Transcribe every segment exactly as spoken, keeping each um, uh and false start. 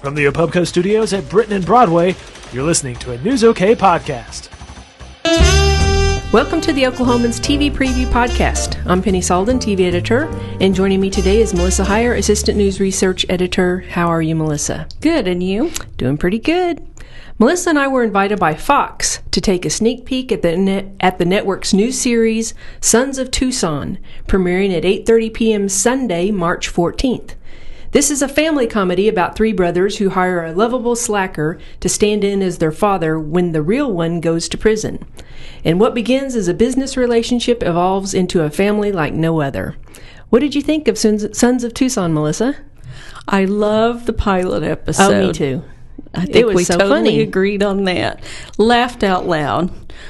From the Opubco studios at Britain and Broadway, you're listening to a News OK podcast. Welcome to the Oklahoman's T V Preview Podcast. I'm Penny Salden, T V editor, and joining me today is Melissa Heyer, Assistant News Research Editor. How are you, Melissa? Good, and you? Doing pretty good. Melissa and I were invited by Fox to take a sneak peek at the net, at the network's new series, Sons of Tucson, premiering at eight thirty p.m. Sunday, March fourteenth. This is a family comedy about three brothers who hire a lovable slacker to stand in as their father when the real one goes to prison. And what begins as a business relationship evolves into a family like no other. What did you think of Sons, Sons of Tucson, Melissa? I love the pilot episode. Oh, me too. I think it was we so totally funny. agreed on that. Laughed out loud.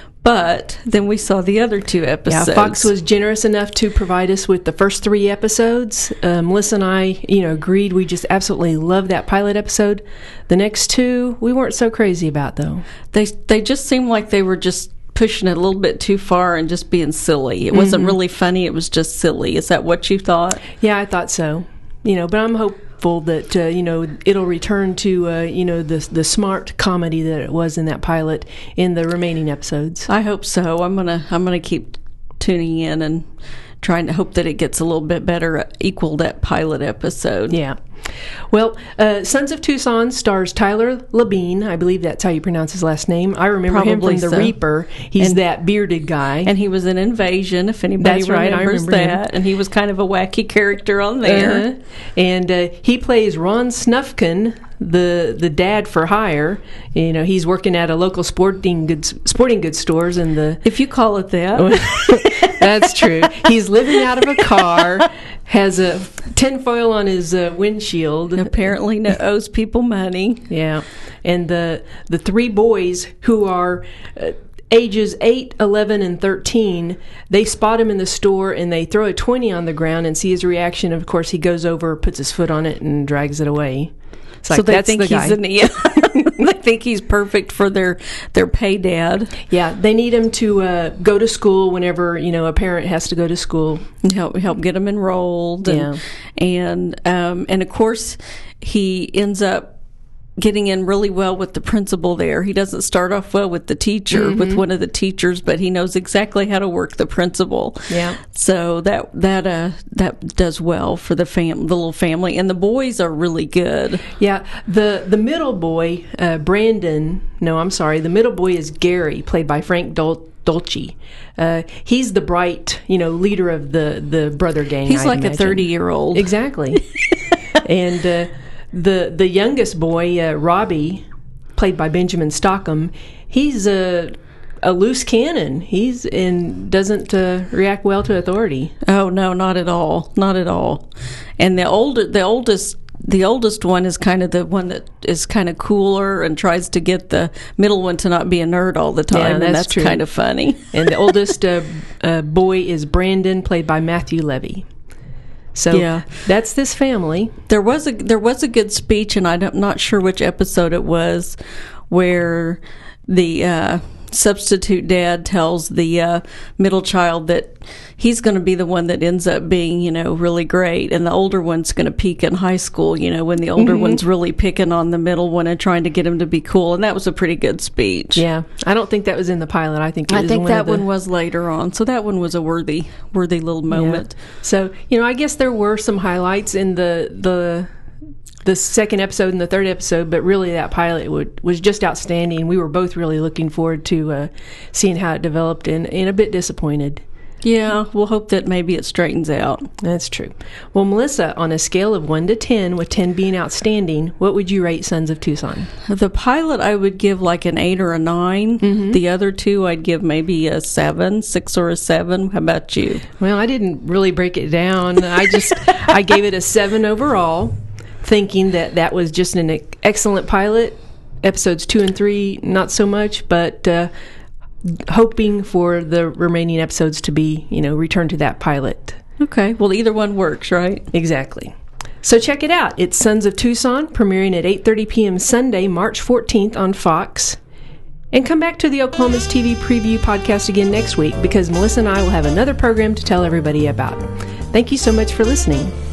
But then we saw the other two episodes. Yeah, Fox was generous enough to provide us with the first three episodes. Uh, Melissa and I, you know, agreed we just absolutely loved that pilot episode. The next two, we weren't so crazy about, though. They they just seemed like they were just pushing it a little bit too far and just being silly. It wasn't mm-hmm. really funny. It was just silly. Is that what you thought? Yeah, I thought so. You know, but I'm hopeful that uh, you know it'll return to uh, you know the the smart comedy that it was in that pilot in the remaining episodes. I hope so. I'm gonna I'm gonna keep tuning in and trying to hope that it gets a little bit better, equal that pilot episode. Yeah. Well, uh, Sons of Tucson stars Tyler Labine. I believe that's how you pronounce his last name. I remember Probably him from The so. Reaper. He's And- that bearded guy. And he was in Invasion, if anybody That's right, I remembers remember him. that. And he was kind of a wacky character on there. Uh-huh. And uh, he plays Ron Snufkin, the the dad for hire. You know, he's working at a local sporting goods sporting goods stores in the. If you call it that. That's true. He's living out of a car, has a tinfoil on his uh, windshield. Apparently no, owes people money. Yeah, and the the three boys who are uh, ages eight, eleven, and thirteen, they spot him in the store and they throw a twenty on the ground and see his reaction. Of course, he goes over, puts his foot on it, and drags it away. It's like, so they that's think the guy. he's an yeah. They think he's perfect for their their pay dad. Yeah, they need him to uh, go to school whenever you know a parent has to go to school. And help help get him enrolled. And, Yeah. and um and of course he ends up getting in really well with the principal there. He doesn't start off well with the teacher, Mm-hmm. with one of the teachers, but he knows exactly how to work the principal. Yeah. So that that uh that does well for the fam the little family, and the boys are really good. Yeah, the the middle boy, uh, Brandon. No, I'm sorry. The middle boy is Gary, played by Frank Dol- Dolce. Uh, he's the bright, you know, leader of the the brother gang. He's I'd like imagine. a thirty year old. Exactly. And uh, the the youngest boy, uh, Robbie, played by Benjamin Stockham. He's a a loose cannon. He's and doesn't uh, react well to authority. Oh no, not at all, not at all. And the older, the oldest, the oldest one is kind of the one that is kind of cooler and tries to get the middle one to not be a nerd all the time, Yeah, and that's that's true. kind of funny. And the oldest uh, uh, boy is Brandon, played by Matthew Levy. So Yeah. that's this family. There was a there was a good speech, and I'm not sure which episode it was, where the uh, substitute dad tells the uh, middle child that he's going to be the one that ends up being, you know, really great, and the older one's going to peak in high school, you know, when the older Mm-hmm. one's really picking on the middle one and trying to get him to be cool. And that was a pretty good speech. Yeah, I don't think that was in the pilot. I think it I was think one that of the, one was later on. So that one was a worthy, worthy little moment. Yeah. So you know, I guess there were some highlights in the the the second episode and the third episode, but really that pilot would, was just outstanding. We were both really looking forward to uh, seeing how it developed, and, and a bit disappointed. Yeah, we'll hope that maybe it straightens out. That's true. Well, Melissa, on a scale of one to ten, with ten being outstanding, what would you rate Sons of Tucson? The pilot I would give like an eight or a nine. Mm-hmm. The other two I'd give maybe a seven, six or a seven. How about you? Well, I didn't really break it down. I just I gave it a seven overall, thinking that that was just an ex- excellent pilot. Episodes two and three, not so much, but uh, hoping for the remaining episodes to be, you know, return to that pilot. Okay, well either one works, right? Exactly. So check it out. It's Sons of Tucson, premiering at eight thirty p.m. Sunday, March fourteenth on Fox. And come back to the Oklahoma's T V Preview podcast again next week, because Melissa and I will have another program to tell everybody about. Thank you so much for listening.